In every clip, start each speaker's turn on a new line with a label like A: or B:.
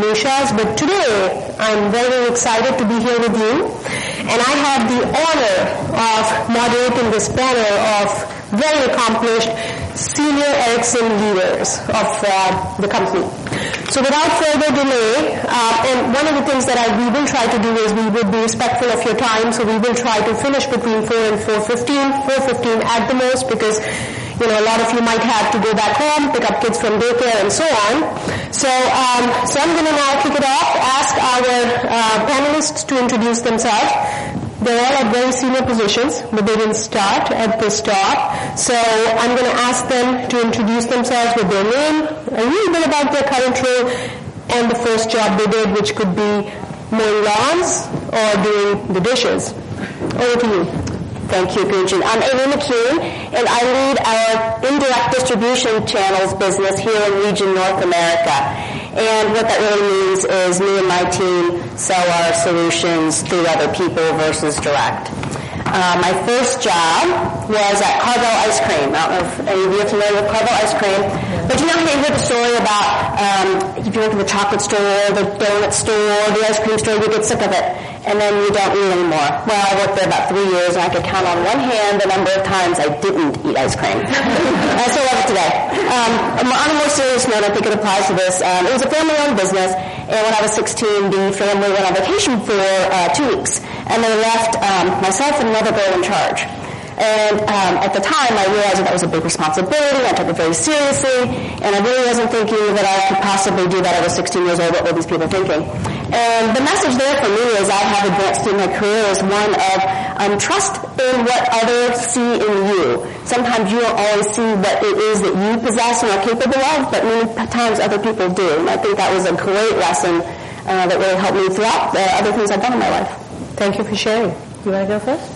A: minutiae, but today I'm very excited to be here with you, and I have the honor of moderating this panel of very accomplished senior Ericsson leaders of the company. So without further delay, and one of the things that we will try to do is we will be respectful of your time, so we will try to finish between 4 and 4:15 at the most, because a lot of you might have to go back home, pick up kids from daycare, and so on. So I'm going to now kick it off, ask our panelists to introduce themselves. They're all at very senior positions, but they didn't start at this top. So I'm going to ask them to introduce themselves with their name, a little bit about their current role, and the first job they did, which could be mowing lawns or doing the dishes. Over to you.
B: Thank you, Gunjan. I'm Amy McKean, and I lead our indirect distribution channels business here in Region North America. And what that really means is me and my team sell our solutions through other people versus direct. My first job was at Carvel Ice Cream. I don't know if any of you are familiar with Carvel Ice Cream, but you hear the story about if you went to the chocolate store, the donut store, the ice cream store, you get sick of it, and then you don't eat anymore. Well, I worked there about 3 years, and I could count on one hand the number of times I didn't eat ice cream. I still love it today. On a more serious note, I think it applies to this. It was a family-owned business, and when I was 16, the family went on vacation for 2 weeks, and they left myself and another girl in charge. And at the time, I realized that was a big responsibility. I took it very seriously, and I really wasn't thinking that I could possibly do that. I was 16 years old. What were these people thinking? And the message there for me as I have advanced in my career is one of trust in what others see in you. Sometimes you don't always see what it is that you possess and are capable of, but many times other people do. And I think that was a great lesson that really helped me throughout the other things I've done in my life.
A: Thank you for sharing. You want to go first?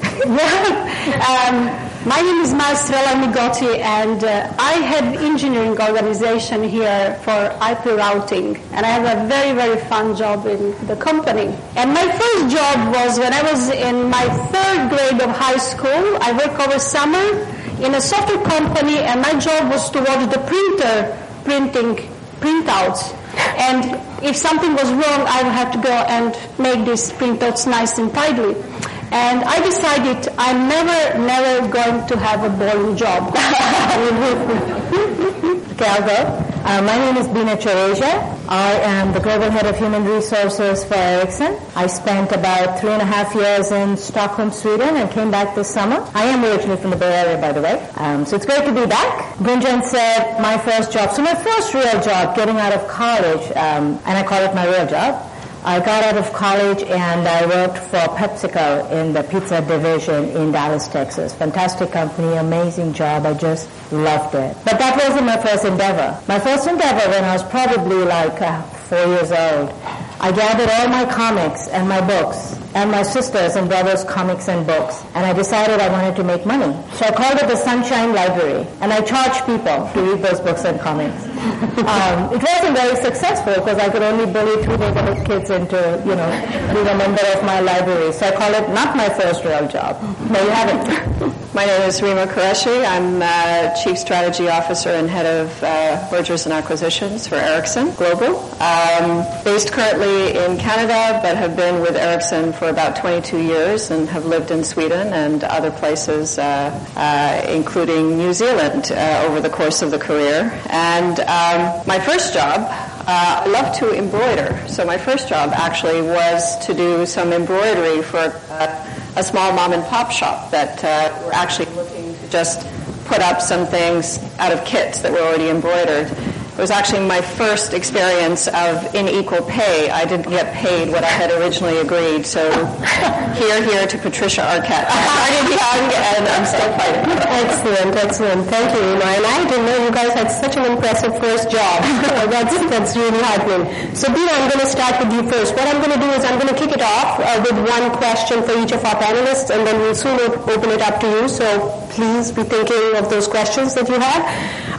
C: My name is Marcela Migotti, and I head engineering organization here for IP routing, and I have a very, very fun job in the company. And my first job was when I was in my 3rd grade of high school. I worked over summer in a software company, and my job was to watch the printer printing printouts. And if something was wrong, I would have to go and make these printouts nice and tidy. And I decided I'm never going to have a boring job.
D: Okay, I'll go. My name is Bina Choreja. I am the Global Head of Human Resources for Ericsson. I spent about 3.5 years in Stockholm, Sweden, and came back this summer. I am originally from the Bay Area, by the way. So it's great to be back. Gunjan said my first job. So my first real job, getting out of college, and I call it my real job. I got out of college and I worked for PepsiCo in the pizza division in Dallas, Texas. Fantastic company, amazing job. I just loved it. But that wasn't my first endeavor. My first endeavor, when I was probably 4 years old, I gathered all my comics and my books and my sisters' and brothers' comics and books, and I decided I wanted to make money. So I called it the Sunshine Library, and I charged people to read those books and comics. It wasn't very successful because I could only bully 3 neighborhood kids into, being a member of my library. So I call it not my first real job. There you have it.
E: My name is Rima Qureshi. I'm Chief Strategy Officer and Head of Mergers and Acquisitions for Ericsson Global. Based currently in Canada, but have been with Ericsson for about 22 years and have lived in Sweden and other places, including New Zealand, over the course of the career. And my first job, I love to embroider. So my first job actually was to do some embroidery for a small mom and pop shop that were actually looking to just put up some things out of kits that were already embroidered. It was actually my first experience of unequal pay. I didn't get paid what I had originally agreed. So here to Patricia Arquette. I started young and I'm still fighting.
A: Excellent. Thank you, Rima. And I didn't know you guys had such an impressive first job. That's really heartening. So, Bina, I'm going to start with you first. What I'm going to do is I'm going to kick it off with one question for each of our panelists, and then we'll soon open it up to you. So please be thinking of those questions that you have.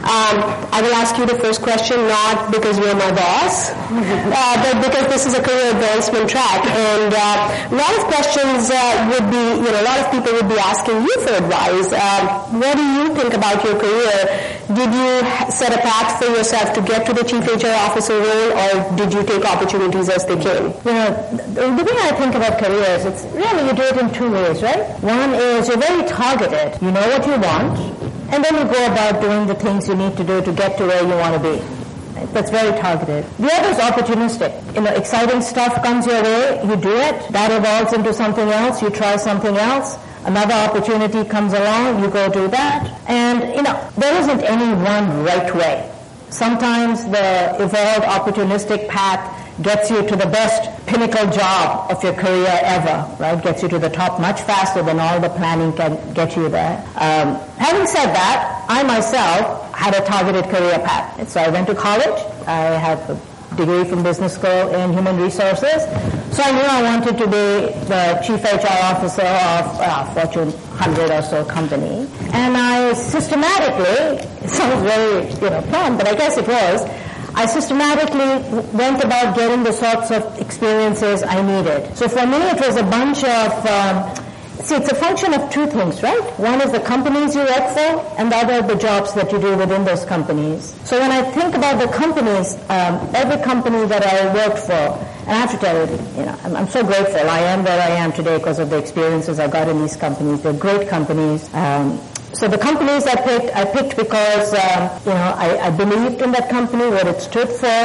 A: I will ask you the first question, not because you're my boss, but because this is a career advancement track. And a lot of questions would be, a lot of people would be asking you for advice. What do you think about your career? Did you set a path for yourself to get to the Chief HR Officer role, or did you take opportunities as they came?
D: The way I think about careers, it's really you do it in two ways, right? One is you're very targeted. You know what you want, and then you go about doing the things you need to do to get to where you want to be. Right? That's very targeted. The other is opportunistic. Exciting stuff comes your way, you do it. That evolves into something else, you try something else. Another opportunity comes along, you go do that. And, there isn't any one right way. Sometimes the evolved opportunistic path gets you to the best pinnacle job of your career ever, right? Gets you to the top much faster than all the planning can get you there. Having said that, I myself had a targeted career path. And so I went to college. I have a degree from business school in human resources. So I knew I wanted to be the Chief HR Officer of Fortune 100 or so company. And I systematically, it sounds very, planned, but I guess it was, I systematically went about getting the sorts of experiences I needed. So for me, it was a bunch of, it's a function of two things, right? One is the companies you work for, and the other the jobs that you do within those companies. So when I think about the companies, every company that I worked for, and I have to tell you, I'm so grateful. I am where I am today because of the experiences I got in these companies. They're great companies. So the companies I picked because, I believed in that company, what it stood for,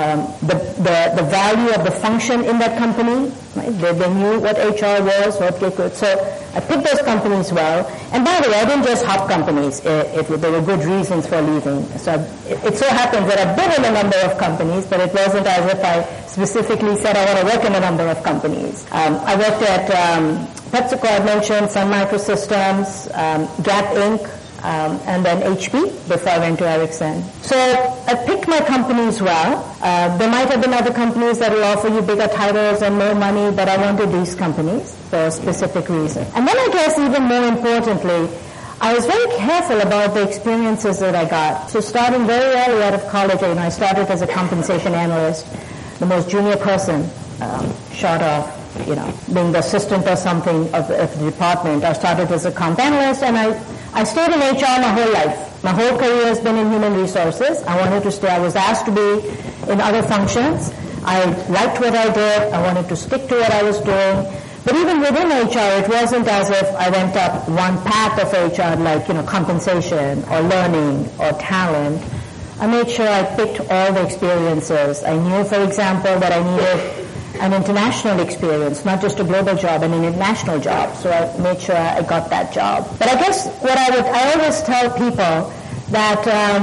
D: the value of the function in that company. Right? They knew what HR was, what they could. So I picked those companies well. And by the way, I didn't just hop companies. There were good reasons for leaving. So it so happens that I've been in a number of companies, but it wasn't as if I specifically said I want to work in a number of companies. I worked at PepsiCo, I mentioned, Sun Microsystems, Gap Inc., and then HP before I went to Ericsson. So I picked my companies well. There might have been other companies that will offer you bigger titles and more money, but I wanted these companies for a specific reason. And then I guess even more importantly, I was very careful about the experiences that I got. So starting very early out of college, I started as a compensation analyst, the most junior person, short of being the assistant or something of the department. I started as a comp analyst, and I stayed in HR my whole life. My whole career has been in human resources. I wanted to stay. I was asked to be in other functions. I liked what I did. I wanted to stick to what I was doing. But even within HR, it wasn't as if I went up one path of HR, like, compensation or learning or talent. I made sure I picked all the experiences. I knew, for example, that I needed an international experience, not just a global job, an international job. So I made sure I got that job. But I guess I always tell people that,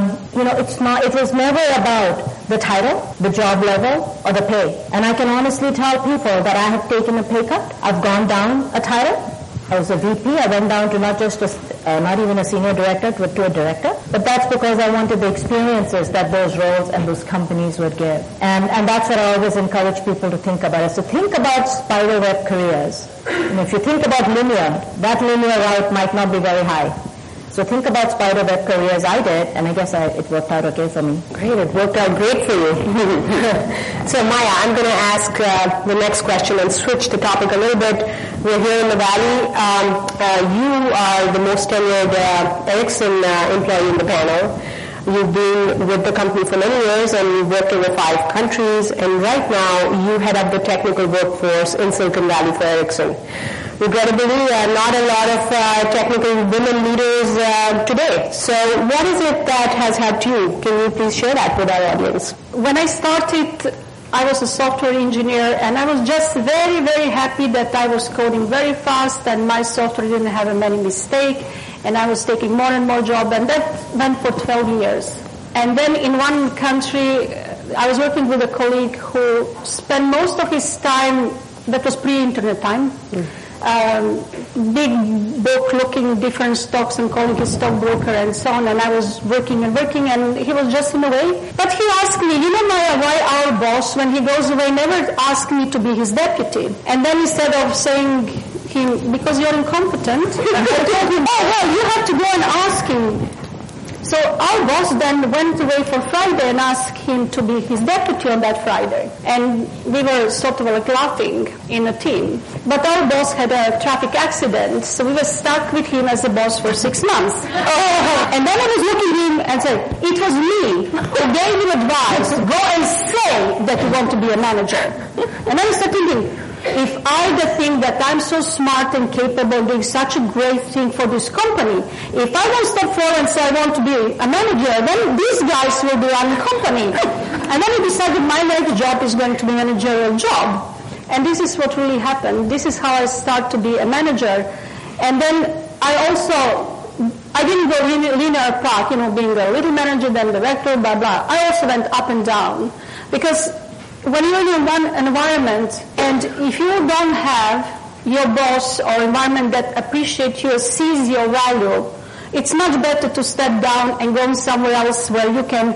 D: it was never about the title, the job level, or the pay. And I can honestly tell people that I have taken a pay cut. I've gone down a title. I was a VP. I went down to not even a senior director, but to a director. But that's because I wanted the experiences that those roles and those companies would give. And that's what I always encourage people to think about. So think about spiderweb careers. And if you think about linear, that linear route might not be very high. So think about spiderweb careers. I did, and I guess it worked out okay for me.
A: Great, it worked out great for you. So Maya, I'm going to ask the next question and switch the topic a little bit. We're here in the Valley. You are the most tenured Ericsson employee in the panel. You've been with the company for many years, and you've worked over 5 countries, and right now you head up the technical workforce in Silicon Valley for Ericsson. Regrettably, not a lot of technical women leaders today. So what is it that has helped you? Can you please share that with our audience?
C: When I started, I was a software engineer, and I was just very, very happy that I was coding very fast and my software didn't have many mistakes, and I was taking more and more jobs, and that went for 12 years. And then in one country, I was working with a colleague who spent most of his time, that was pre-internet time, big book looking different stocks and calling his stockbroker and so on, and I was working, and he was just in a way. But he asked me, Maya, why our boss, when he goes away, never asked me to be his deputy? And then instead of saying him, because you're incompetent, I told him, you have to go and ask him. So our boss then went away for Friday and asked him to be his deputy on that Friday. And we were sort of like laughing in a team. But our boss had a traffic accident, so we were stuck with him as a boss for 6 months. And then I was looking at him and said, it was me who gave him advice, go and say that you want to be a manager. And I started thinking, if I think that I'm so smart and capable of doing such a great thing for this company, if I don't step forward and say I want to be a manager, then these guys will be running the company. And then I decided my next job is going to be a managerial job. And this is what really happened. This is how I started to be a manager. And then I didn't go linear path, being a little manager, then director, blah, blah. I also went up and down. Because when you're in one environment, and if you don't have your boss or environment that appreciates you, sees your value, it's much better to step down and go somewhere else where you can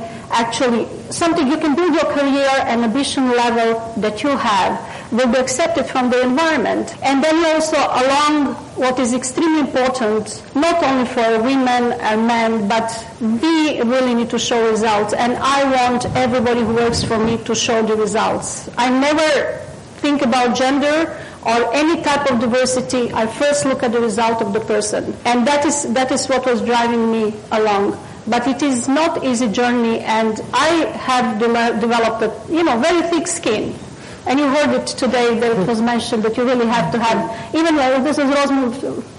C: you can build your career and ambition level that you have will be accepted from the environment. And then also along what is extremely important, not only for women and men, but we really need to show results. And I want everybody who works for me to show the results. I never think about gender or any type of diversity. I first look at the result of the person. And that is what was driving me along. But it is not easy journey, and I have developed a very thick skin. And you heard it today that it was mentioned that you really have to have, even like this is Rosemont.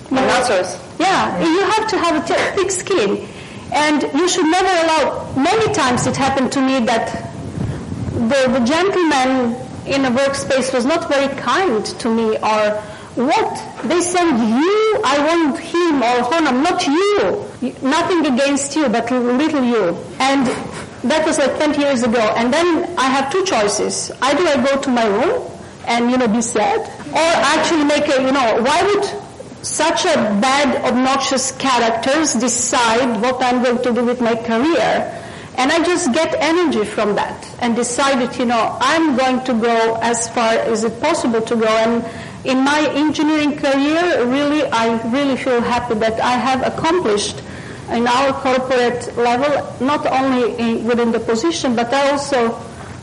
C: Yeah, you have to have a thick skin. And you should never allow, many times it happened to me that the gentleman in a workspace was not very kind to me, or what? They send you, I want him or Honam, not you. Nothing against you, but little you. And that was like 20 years ago. And then I have two choices. Either I go to my room and, be sad, or actually make why would such a bad, obnoxious characters decide what I'm going to do with my career? And I just get energy from that and decided, I'm going to go as far as it possible to go. And in my engineering career, I really feel happy that I have accomplished in our corporate level, not only within the position, but I also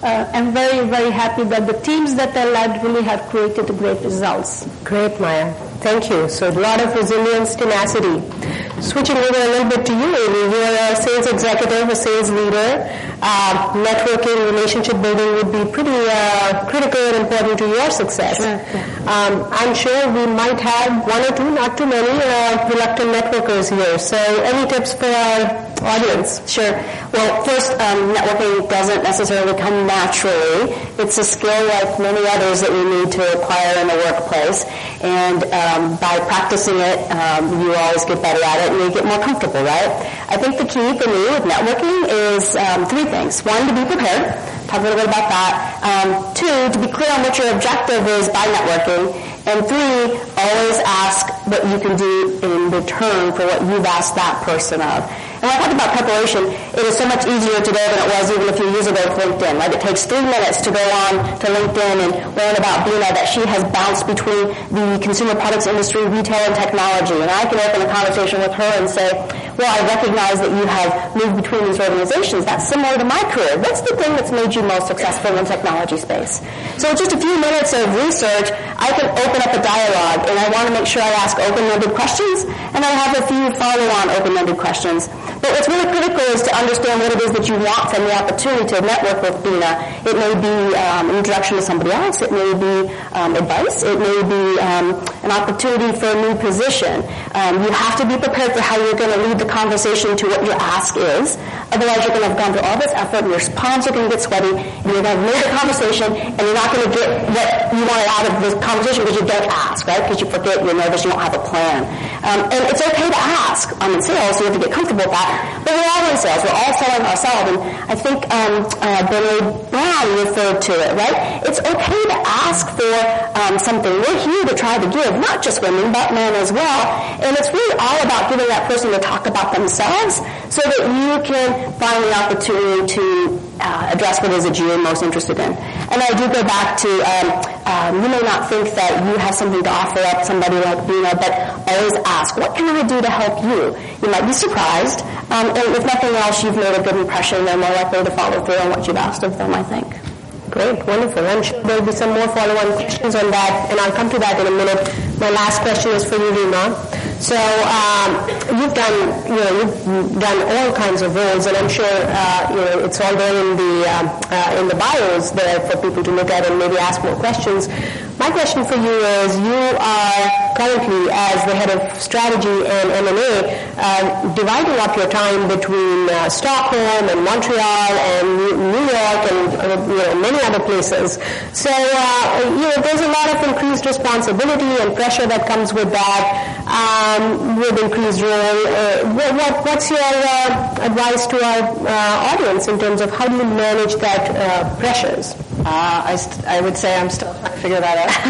C: am very, very happy that the teams that I led really have created great results.
A: Great, Maya. Thank you. So a lot of resilience, tenacity. Switching over a little bit to you, Amy. You're a sales executive, a sales leader. Networking, relationship building would be pretty critical and important to your success.
B: Sure.
A: I'm sure we might have one or two, not too many, reluctant networkers here. So any tips for our audience?
B: Sure. Well, first, networking doesn't necessarily come naturally. It's a skill like many others that we need to acquire in the workplace. And by practicing it, you always get better at it and you get more comfortable, right? I think the key for me with networking is three things. One, to be prepared. Talk a little bit about that. Two, to be clear on what your objective is by networking. And three, always ask what you can do in return for what you've asked that person of. And when I talk about preparation, it is so much easier today than it was even a few years ago with LinkedIn, right? It takes 3 minutes to go on to LinkedIn and learn about Bina, that she has bounced between the consumer products industry, retail, and technology. And I can open a conversation with her and say, well, I recognize that you have moved between these organizations. That's similar to my career. What's the thing that's made you most successful in the technology space? So with just a few minutes of research, I can open up a dialogue, and I want to make sure I ask open-ended questions, and I have a few follow-on open-ended questions. But what's really critical is to understand what it is that you want from the opportunity to network with Bina. It may be an introduction to somebody else. It may be advice. It may be an opportunity for a new position. You have to be prepared for how you're going to lead the conversation to what your ask is. Otherwise, you're going to have gone through all this effort, and your palms are going to get sweaty, and you're going to lead the conversation, and you're not going to get what you wanted out of the conversation because you don't ask, right? Because you forget, you're nervous, you don't have a plan. And it's okay to ask. I'm in sales, so you have to get comfortable with that. But we're all in sales. We're all selling ourselves. And I think Brene Brown referred to it, right? It's okay to ask for something. We're here to try to give, not just women, but men as well. And it's really all about getting that person to talk about themselves so that you can find the opportunity to address what is it you're most interested in. And I do go back to, you may not think that you have something to offer up somebody like Bina, but always ask, what can I do to help you? You might be surprised, and if nothing else, you've made a good impression. They're more likely to follow through on what you've asked of them, I think.
A: Great, wonderful. I'm sure there'll be some more follow-on questions on that, and I'll come to that in a minute. My last question is for you, Rima. So you've done all kinds of roles, and I'm sure it's all there in the bios there for people to look at and maybe ask more questions. My question for you is, you are currently, as the head of strategy and M&A, dividing up your time between Stockholm and Montreal and New York and many other places. So there's a lot of increased responsibility and pressure that comes with that, with increased role. What's your advice to our audience in terms of how do you manage that pressures?
E: I would say I'm still trying to figure that out.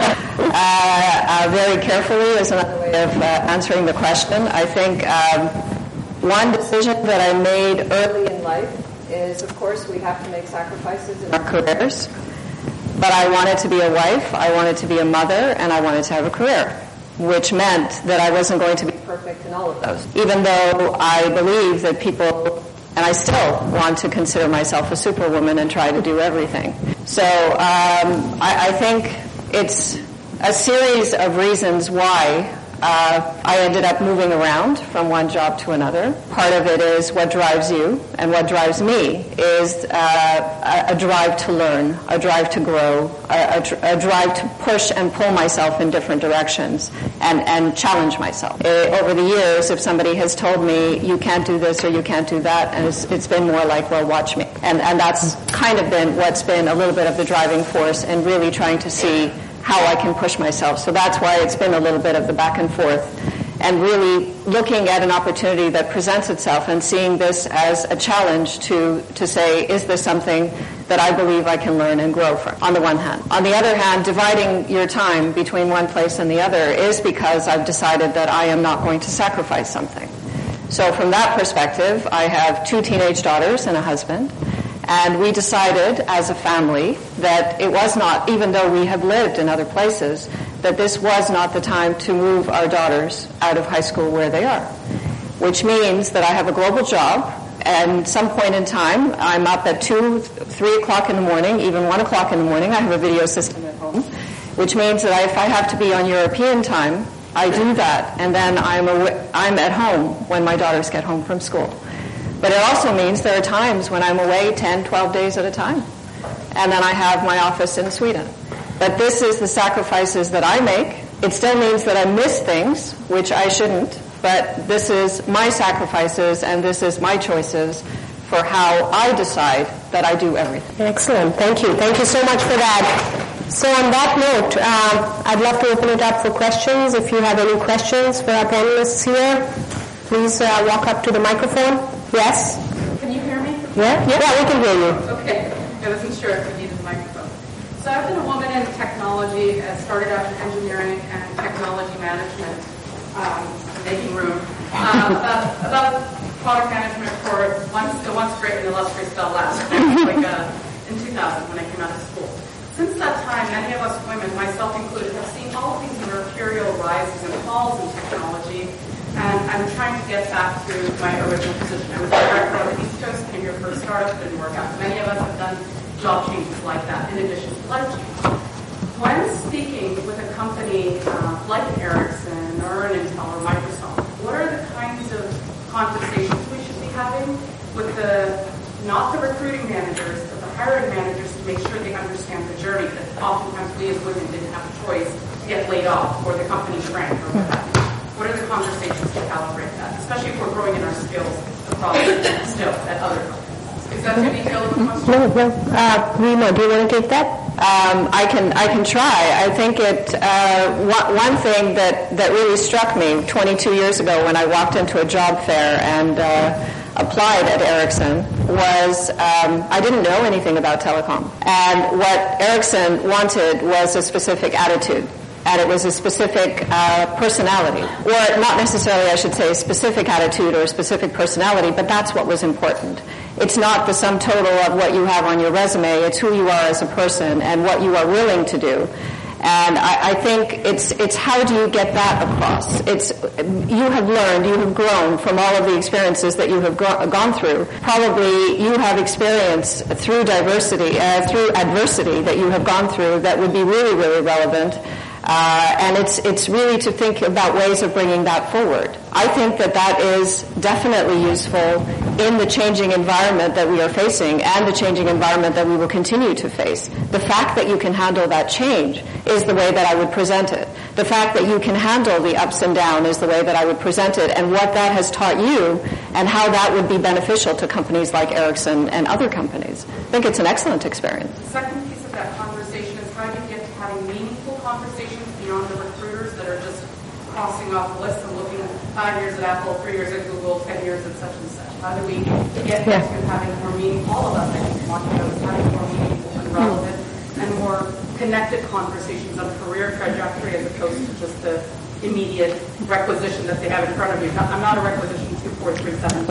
E: Very carefully is another way of answering the question. I think one decision that I made early in life is, of course, we have to make sacrifices in our careers. But I wanted to be a wife, I wanted to be a mother, and I wanted to have a career, which meant that I wasn't going to be perfect in all of those. Even though I believe that people, and I still want to consider myself a superwoman and try to do everything. So I think it's a series of reasons why I ended up moving around from one job to another. Part of it is what drives you, and what drives me is a drive to learn, a drive to grow, a drive to push and pull myself in different directions and challenge myself. Over the years, if somebody has told me, you can't do this or you can't do that, and it's been more like, well, watch me. And that's kind of been what's been a little bit of the driving force and really trying to see how I can push myself. So that's why it's been a little bit of the back and forth, and really looking at an opportunity that presents itself and seeing this as a challenge to say, is this something that I believe I can learn and grow from, on the one hand. On the other hand, dividing your time between one place and the other is because I've decided that I am not going to sacrifice something. So from that perspective, I have 2 teenage daughters and a husband. And we decided as a family that it was not, even though we have lived in other places, that this was not the time to move our daughters out of high school where they are. Which means that I have a global job, and some point in time, I'm up at 2, 3 o'clock in the morning, even 1 o'clock in the morning. I have a video system at home, which means that if I have to be on European time, I do that, and then I'm at home when my daughters get home from school. But it also means there are times when I'm away 10, 12 days at a time. And then I have my office in Sweden. But this is the sacrifices that I make. It still means that I miss things, which I shouldn't. But this is my sacrifices and this is my choices for how I decide that I do everything.
A: Excellent. Thank you. Thank you so much for that. So on that note, I'd love to open it up for questions. If you have any questions for our panelists here, please walk up to the microphone. Yes?
F: Can you hear me?
A: Yeah, we can hear you.
F: Okay. I wasn't sure if you needed the microphone. So I've been a woman in technology, started out in engineering and technology management, making room, about product management for once great and illustrious still last, like in 2000 when I came out of school. Since that time, many of us women, myself included, have seen all of these mercurial rises and falls in technology. And I'm trying to get back to my original position. I was a director on the East Coast, came here for a startup, didn't work out. Many of us have done job changes like that, in addition to life changes. When speaking with a company like Ericsson or an Intel or Microsoft, what are the kinds of conversations we should be having with not the recruiting managers, but the hiring managers to make sure they understand the journey that oftentimes we as women didn't have a choice to get laid off or the company shrank or what have you. What are the conversations to calibrate that, especially if we're growing in our skills across still at other companies? Is that too detailed of a question?
A: No. Rima, do you want to take that?
E: I can try. I think one thing that really struck me 22 years ago when I walked into a job fair and applied at Ericsson was I didn't know anything about telecom. And what Ericsson wanted was a specific attitude. and it was a specific personality, or not necessarily, I should say, a specific attitude or a specific personality, but that's what was important. It's not the sum total of what you have on your resume, it's who you are as a person and what you are willing to do. And I think it's how do you get that across? You have learned, you have grown from all of the experiences that you have gone through. Probably you have experienced through adversity that you have gone through that would be really, really relevant. And it's really to think about ways of bringing that forward. I think that is definitely useful in the changing environment that we are facing and the changing environment that we will continue to face. The fact that you can handle that change is the way that I would present it. The fact that you can handle the ups and downs is the way that I would present it, and what that has taught you and how that would be beneficial to companies like Ericsson and other companies. I think it's an excellent experience.
F: The second piece of that conversation is how do you get to having meaningful conversations beyond the recruiters that are just crossing off lists and looking at 5 years at Apple, 3 years at Google, 10 years at such and such. How do we get to having more meaningful, all of us, I think, talking about having more meaningful and relevant and more connected conversations on career trajectory as opposed to just the immediate requisition that they have in front of you. I'm not a requisition 2437.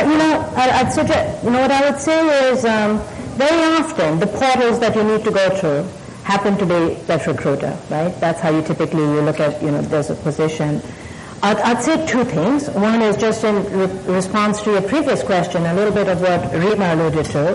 D: I'd suggest, what I would say is very often the portals that you need to go through happen to be that recruiter, right? That's how you typically look at, there's a position. I'd say two things. One is just in response to your previous question, a little bit of what Rima alluded to.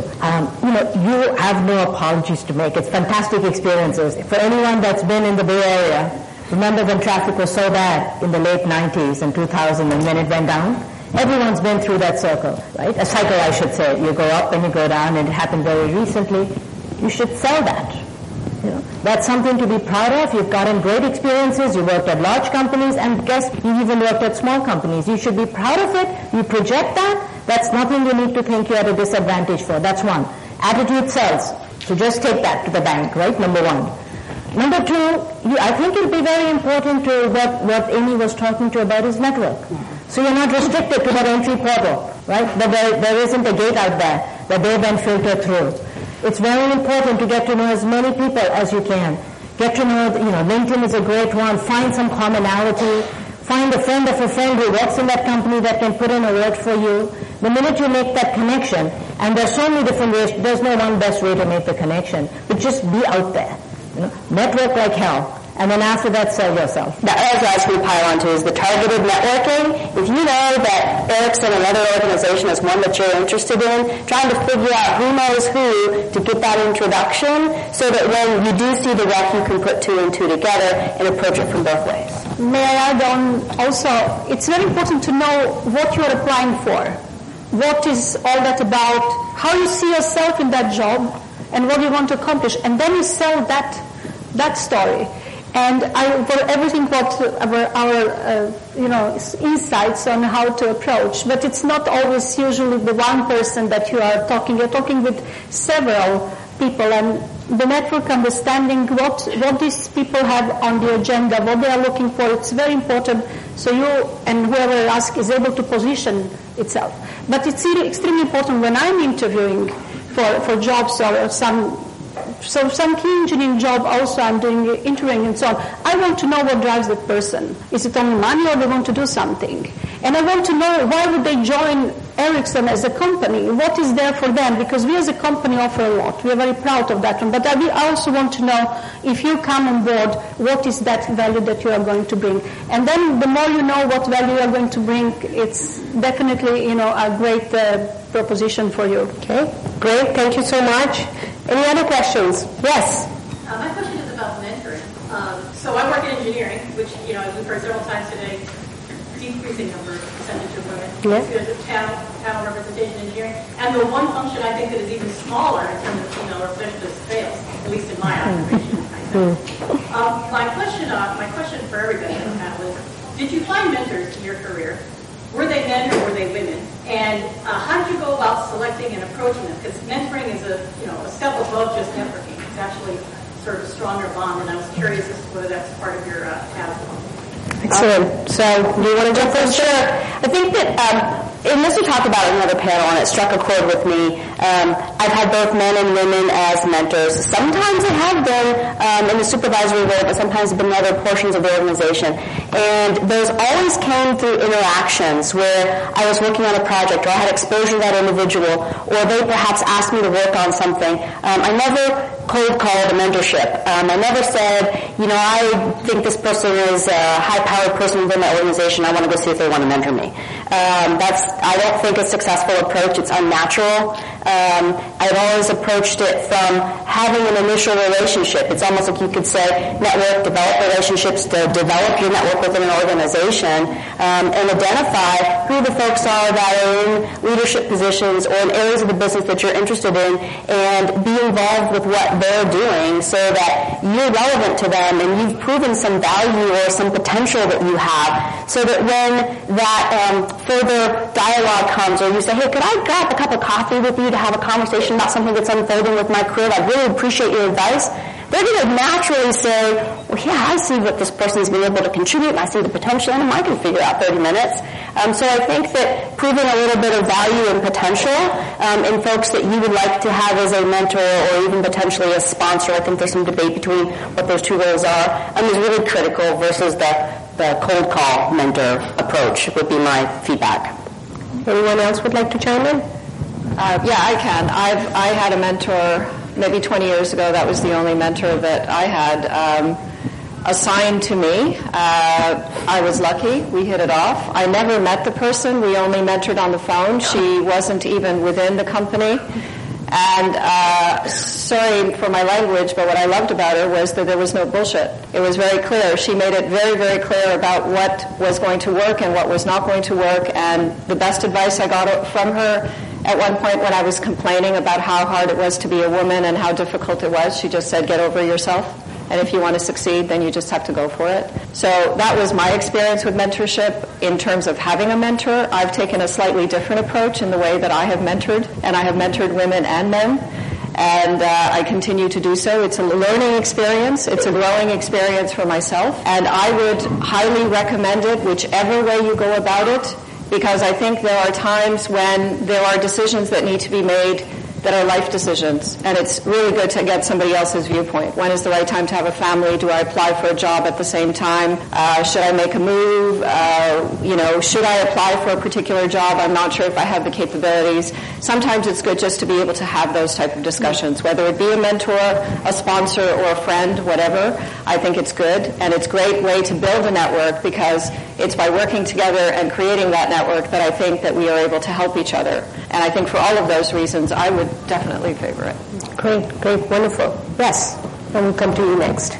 D: You have no apologies to make. It's fantastic experiences. For anyone that's been in the Bay Area, remember when traffic was so bad in the late 90s and 2000 and when it went down? Everyone's been through that circle, right? A cycle, I should say. You go up and you go down, and it happened very recently. You should sell that. That's something to be proud of. You've gotten great experiences. You worked at large companies, and you even worked at small companies. You should be proud of it. You project that. That's nothing you need to think you're at a disadvantage for. That's one. Attitude sells. So just take that to the bank, right? Number one. Number two, I think it'll be very important to what Amy was talking to about is network. So you're not restricted to that entry portal, right? But there isn't a gate out there that they then filter through. It's very important to get to know as many people as you can. Get to know, LinkedIn is a great one. Find some commonality. Find a friend of a friend who works in that company that can put in a word for you. The minute you make that connection, and there's so many different ways, there's no one best way to make the connection, but just be out there. Network like hell. And then after that, sell yourself.
B: The other guys we pile onto is the targeted networking. If you know that Ericsson, another organization, is one that you're interested in, trying to figure out who knows who to get that introduction so that when you do see the rec, you can put two and two together and approach it from both ways.
C: May I add on also, it's very important to know what you're applying for. What is all that about, how you see yourself in that job, and what you want to accomplish. And then you sell that story. And for everything what our insights on how to approach, but it's not always usually the one person that you are talking. You're talking with several people, and the network understanding what these people have on the agenda, what they are looking for. It's very important. So you and whoever asks is able to position itself. But it's extremely important when I'm interviewing for jobs or some key engineering job also I'm doing interviewing and so on. I want to know what drives that person. Is it only money or they want to do something? And I want to know why would they join Ericsson as a company? What is there for them? Because we as a company offer a lot. We are very proud of that one. But I also want to know if you come on board, what is that value that you are going to bring? And then the more you know what value you are going to bring, it's definitely, a great proposition for you.
A: Okay, great. Thank you so much. Any other questions? Yes.
G: My question is about mentoring. So I work in engineering, which, as we've heard several times today, decreasing number of percentage of women.
A: Yeah.
G: Because of panel representation in engineering. And the one function I think that is even smaller in terms of female representation is sales, at least in my observation. My question for everybody in the panel is, did you find mentors in your career? Were they men or were they women? And how did you go about selecting and approaching them? Because mentoring is a step above just networking. It's actually sort of a stronger bond, and I was curious as to whether that's part of your path.
A: Excellent. So, do you want to jump in?
B: Sure. I think that And this we talked about in another panel, and it struck a chord with me. I've had both men and women as mentors. Sometimes it have been in the supervisory role, but sometimes been in other portions of the organization. And those always came through interactions where I was working on a project, or I had exposure to that individual, or they perhaps asked me to work on something. I never cold called a mentorship. I never said, I think this person is a high-powered person within my organization. I want to go see if they want to mentor me. I don't think a successful approach. It's unnatural. I've always approached it from having an initial relationship. It's almost like you could say network, develop relationships, to develop your network within an organization, and identify who the folks are that are in leadership positions or in areas of the business that you're interested in, and be involved with what they're doing so that you're relevant to them and you've proven some value or some potential that you have, so that when that further dialogue comes, or you say, hey, could I grab a cup of coffee with you to have a conversation about something that's unfolding with my career? I'd really appreciate your advice. They're going to naturally say, well, yeah, I see what this person's been able to contribute, and I see the potential, and I can figure out 30 minutes. So I think that proving a little bit of value and potential in folks that you would like to have as a mentor or even potentially a sponsor, I think there's some debate between what those two roles are, is really critical versus the cold call mentor approach would be my feedback.
A: Anyone else would like to chime in?
E: Yeah, I can. I had a mentor maybe 20 years ago. That was the only mentor that I had assigned to me. I was lucky. We hit it off. I never met the person. We only mentored on the phone. She wasn't even within the company. And sorry for my language, but what I loved about her was that there was no bullshit. It was very clear. She made it very, very clear about what was going to work and what was not going to work. And the best advice I got from her at one point when I was complaining about how hard it was to be a woman and how difficult it was, she just said, get over yourself. And if you want to succeed, then you just have to go for it. So that was my experience with mentorship. In terms of having a mentor, I've taken a slightly different approach in the way that I have mentored, and I have mentored women and men. And I continue to do so. It's a learning experience. It's a growing experience for myself. And I would highly recommend it, whichever way you go about it, because I think there are times when there are decisions that need to be made that are life decisions, and it's really good to get somebody else's viewpoint. When is the right time to have a family? Do I apply for a job at the same time? Should I make a move? Should I apply for a particular job? I'm not sure if I have the capabilities. Sometimes it's good just to be able to have those type of discussions, whether it be a mentor, a sponsor, or a friend, whatever. I think it's good, and it's a great way to build a network, because it's by working together and creating that network that I think that we are able to help each other. And I think for all of those reasons, I would definitely favor it.
A: Great, wonderful. Yes, and we'll come to you next.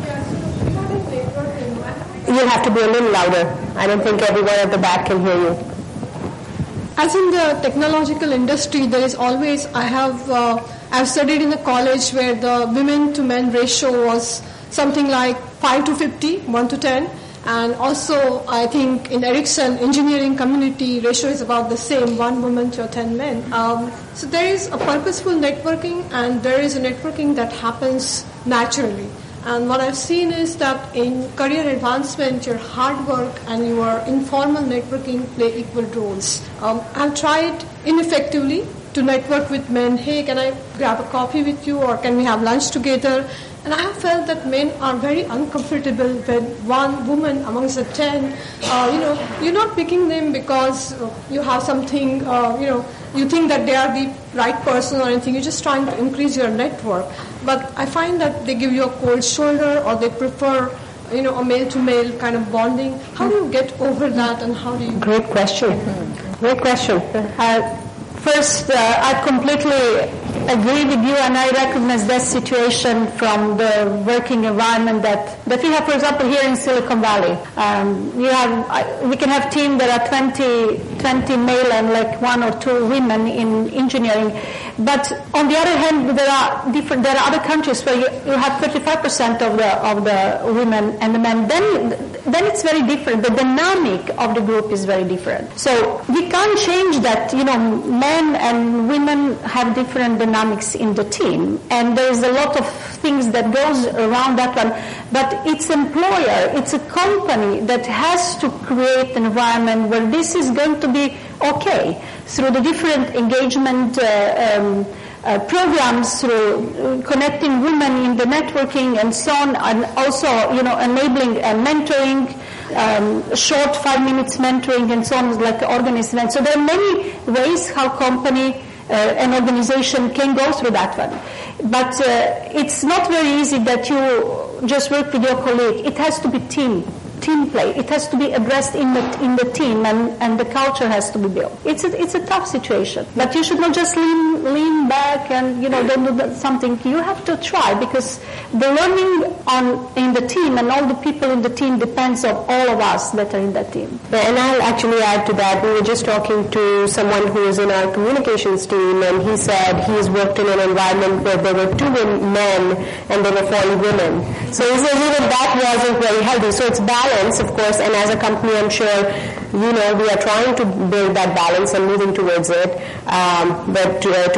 A: You'll have to be a little louder. I don't think everyone at the back can hear you.
H: As in the technological industry, there is always, I've studied in a college where the women to men ratio was something like 5 to 50, 1 to 10. And also, I think in Ericsson engineering community, ratio is about the same, 1 woman to 10 men. So there is a purposeful networking, and there is a networking that happens naturally. And what I've seen is that in career advancement, your hard work and your informal networking play equal roles. I've tried ineffectively to network with men. Hey, can I grab a coffee with you, or can we have lunch together? And I have felt that men are very uncomfortable when one woman amongst the 10, you're not picking them because you have something, you think that they are the right person or anything. You're just trying to increase your network. But I find that they give you a cold shoulder, or they prefer, a male-to-male kind of bonding. How do you get over that, and how do you...
A: Great question.
C: First, I completely agree with you, and I recognize that situation from the working environment that we have, for example, here in Silicon Valley. We can have teams that are 20 male and like 1 or 2 women in engineering. But on the other hand, there are other countries where you have 35% of the women and the men. Then it's very different. The dynamic of the group is very different. So we can't change that. Men and women have different dynamics in the team, and there is a lot of things that goes around that one. But it's employer, it's a company that has to create an environment where this is going to be okay through the different engagement programs, through connecting women in the networking and so on, and also, enabling mentoring, short 5 minutes mentoring and so on, like organized events. So there are many ways how an organization can go through that one. But it's not very easy that you just work with your colleague. It has to be team play. It has to be addressed in the team, and the culture has to be built. It's a tough situation, but you should not just lean back and don't do something. You have to try, because the learning in the team and all the people in the team depends on all of us that are in that team.
A: Yeah, and I'll actually add to that. We were just talking to someone who is in our communications team, and he said he's worked in an environment where there were 2 men and there were 40 women. So he says even that wasn't very healthy. So it's balance, of course, and as a company, I'm sure, we are trying to build that balance and moving towards it. But to